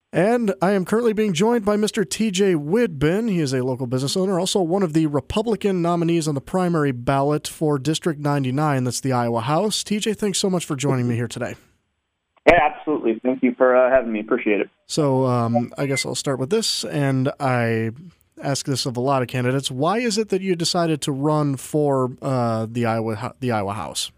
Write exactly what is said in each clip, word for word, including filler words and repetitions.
And I am currently being joined by Mister T J Widbin. He is a local business owner, also one of the Republican nominees on the primary ballot for District ninety-nine. That's the Iowa House. T J, thanks so much for joining me here today. Yeah, absolutely. Thank you for uh, having me. Appreciate it. So um, I guess I'll start with this, and I ask this of a lot of candidates. Why is it that you decided to run for uh, the Iowa the Iowa House?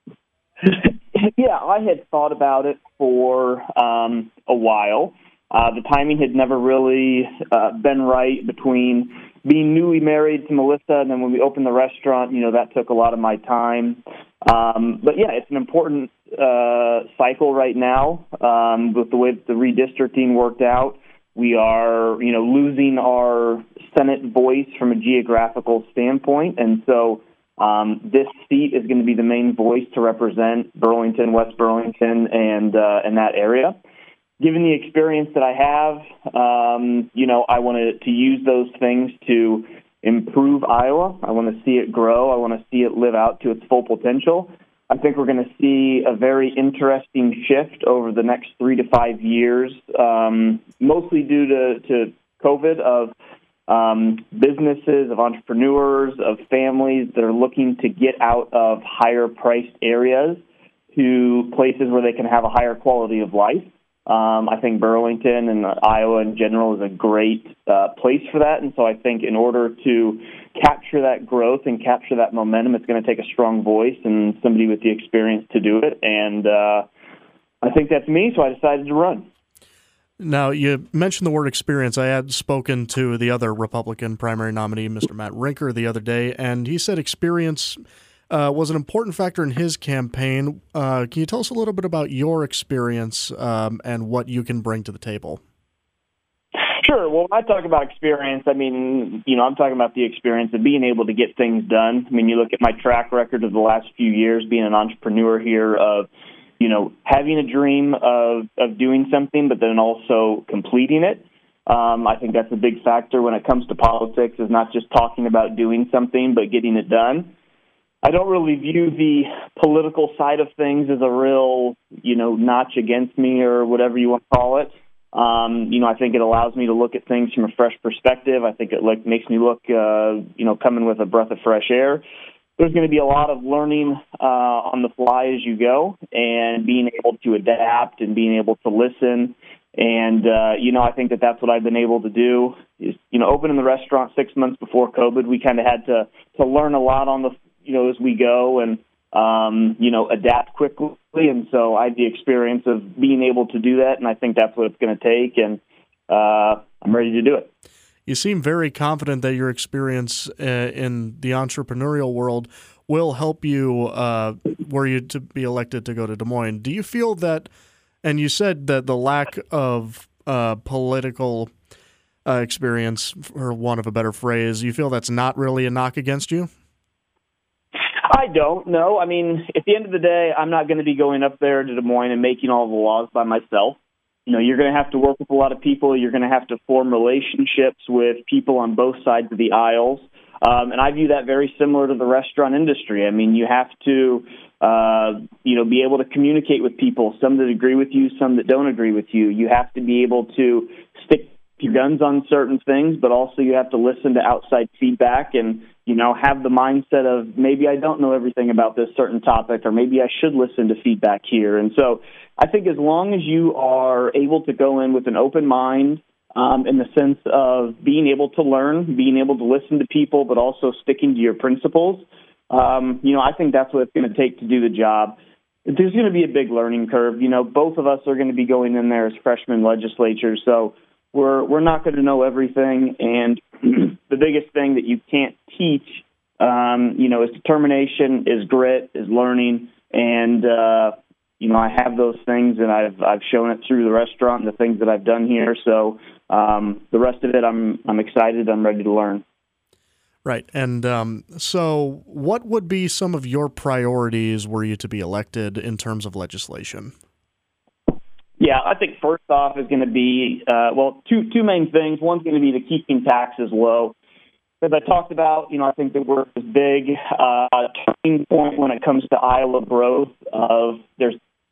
Yeah, I had thought about it for um, a while. Uh, the timing had never really uh, been right between being newly married to Melissa, and then when we opened the restaurant, you know, that took a lot of my time. Um, but yeah, it's an important uh, cycle right now um, with the way that the redistricting worked out. We are, you know, losing our Senate voice from a geographical standpoint, and so um, this seat is going to be the main voice to represent Burlington, West Burlington, and uh, and that area. Given the experience that I have, um, you know, I want to, to use those things to improve Iowa. I want to see it grow. I want to see it live out to its full potential. I think we're going to see a very interesting shift over the next three to five years, um, mostly due to, to COVID, of um, businesses, of entrepreneurs, of families that are looking to get out of higher-priced areas to places where they can have a higher quality of life. Um, I think Burlington and Iowa in general is a great uh, place for that, and so I think in order to capture that growth and capture that momentum, it's going to take a strong voice and somebody with the experience to do it, and uh, I think that's me, so I decided to run. Now, you mentioned the word experience. I had spoken to the other Republican primary nominee, Mister Matt Rinker, the other day, and he said experience Uh, was an important factor in his campaign. Uh, can you tell us a little bit about your experience um, and what you can bring to the table? Sure. Well, when I talk about experience, I mean, you know, I'm talking about the experience of being able to get things done. I mean, you look at my track record of the last few years being an entrepreneur here, of, you know, having a dream of, of doing something, but then also completing it. Um, I think that's a big factor when it comes to politics, is not just talking about doing something, but getting it done. I don't really view the political side of things as a real, you know, notch against me or whatever you want to call it. Um, you know, I think it allows me to look at things from a fresh perspective. I think it like makes me look, uh, you know, coming with a breath of fresh air. There's going to be a lot of learning uh, on the fly as you go, and being able to adapt and being able to listen. And, uh, you know, I think that that's what I've been able to do. Is, you know, opening the restaurant six months before COVID, we kind of had to, to learn a lot on the you know, as we go and, um, you know, adapt quickly. And so I had the experience of being able to do that, and I think that's what it's going to take, and uh, I'm ready to do it. You seem very confident that your experience uh, in the entrepreneurial world will help you uh, were you to be elected to go to Des Moines. Do you feel that, and you said that the lack of uh, political uh, experience, for want of a better phrase, you feel that's not really a knock against you? I don't know. I mean, at the end of the day, I'm not going to be going up there to Des Moines and making all the laws by myself. You know, you're going to have to work with a lot of people. You're going to have to form relationships with people on both sides of the aisles. Um, and I view that very similar to the restaurant industry. I mean, you have to, uh, you know, be able to communicate with people, some that agree with you, some that don't agree with you. You have to be able to stick your guns on certain things, but also you have to listen to outside feedback and, you know, have the mindset of maybe I don't know everything about this certain topic, or maybe I should listen to feedback here. And so I think as long as you are able to go in with an open mind, um, in the sense of being able to learn, being able to listen to people, but also sticking to your principles, um, you know, I think that's what it's going to take to do the job. There's going to be a big learning curve. You know, both of us are going to be going in there as freshman legislators, so We're we're not going to know everything, and the biggest thing that you can't teach, um, you know, is determination, is grit, is learning, and uh, you know, I have those things, and I've I've shown it through the restaurant and the things that I've done here. So um, the rest of it, I'm I'm excited. I'm ready to learn. Right, and um, so what would be some of your priorities were you to be elected in terms of legislation? Yeah, I think first off is going to be, uh, well, two two main things. One's going to be the keeping taxes low. As I talked about, you know, I think that we're at this big uh, turning point when it comes to Iowa growth. Of there's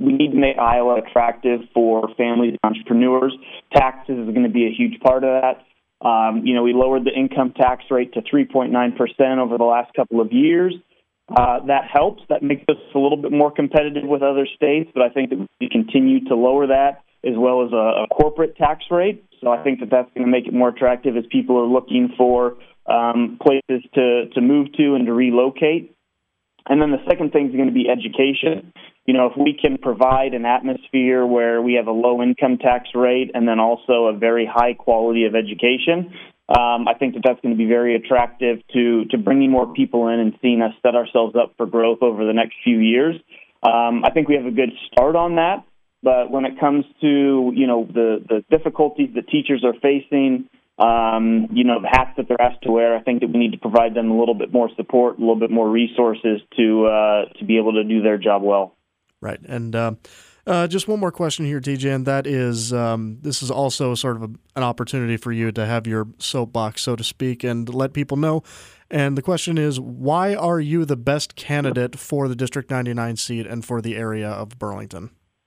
we need to make Iowa attractive for families and entrepreneurs. Taxes is going to be a huge part of that. Um, you know, we lowered the income tax rate to three point nine percent over the last couple of years. Uh, that helps. That makes us a little bit more competitive with other states, but I think that we continue to lower that as well as a, a corporate tax rate. So I think that that's going to make it more attractive as people are looking for um, places to, to move to and to relocate. And then the second thing is going to be education. You know, if we can provide an atmosphere where we have a low income tax rate and then also a very high quality of education, um, I think that that's going to be very attractive to, to bringing more people in and seeing us set ourselves up for growth over the next few years. Um, I think we have a good start on that, but when it comes to, you know, the, the difficulties that teachers are facing, Um, you know, the hats that they're asked to wear, I think that we need to provide them a little bit more support, a little bit more resources to uh, to be able to do their job well. Right. And uh, uh, just one more question here, T J, and that is um, this is also sort of a, an opportunity for you to have your soapbox, so to speak, and let people know. And the question is, why are you the best candidate for the District ninety-nine seat and for the area of Burlington?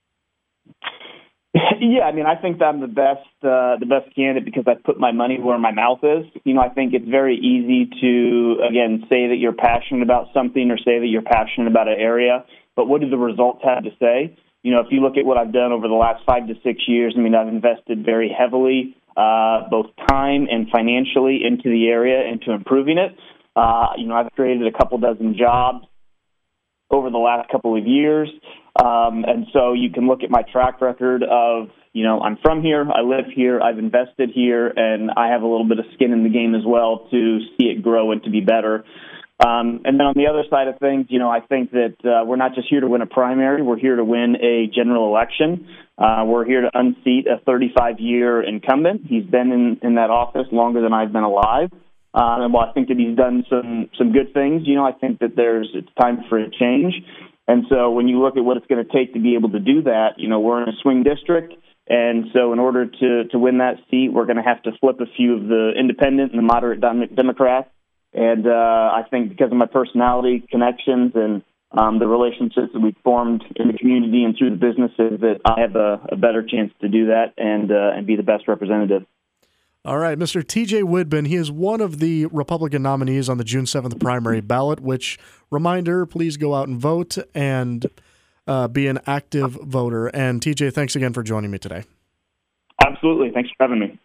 Yeah, I mean, I think that I'm the best, uh, the best candidate because I put my money where my mouth is. You know, I think it's very easy to, again, say that you're passionate about something or say that you're passionate about an area, but what do the results have to say? You know, if you look at what I've done over the last five to six years, I mean, I've invested very heavily, uh, both time and financially into the area, into improving it. Uh, you know, I've created a couple dozen jobs over the last couple of years. Um, and so you can look at my track record of, you know, I'm from here, I live here, I've invested here, and I have a little bit of skin in the game as well to see it grow and to be better. Um, and then on the other side of things, you know, I think that uh, we're not just here to win a primary, we're here to win a general election. Uh, we're here to unseat a thirty-five-year incumbent. He's been in, in that office longer than I've been alive. Uh, and while I think that he's done some, some good things, you know, I think that there's it's time for a change. And so when you look at what it's going to take to be able to do that, you know, we're in a swing district. And so in order to, to win that seat, we're going to have to flip a few of the independent and the moderate Democrats. And uh, I think because of my personality, connections, and um, the relationships that we've formed in the community and through the businesses, that I have a, a better chance to do that and uh, and be the best representative. All right, Mister T J Widman, he is one of the Republican nominees on the June seventh primary ballot, which, reminder, please go out and vote and uh, be an active voter. And T J, thanks again for joining me today. Absolutely. Thanks for having me.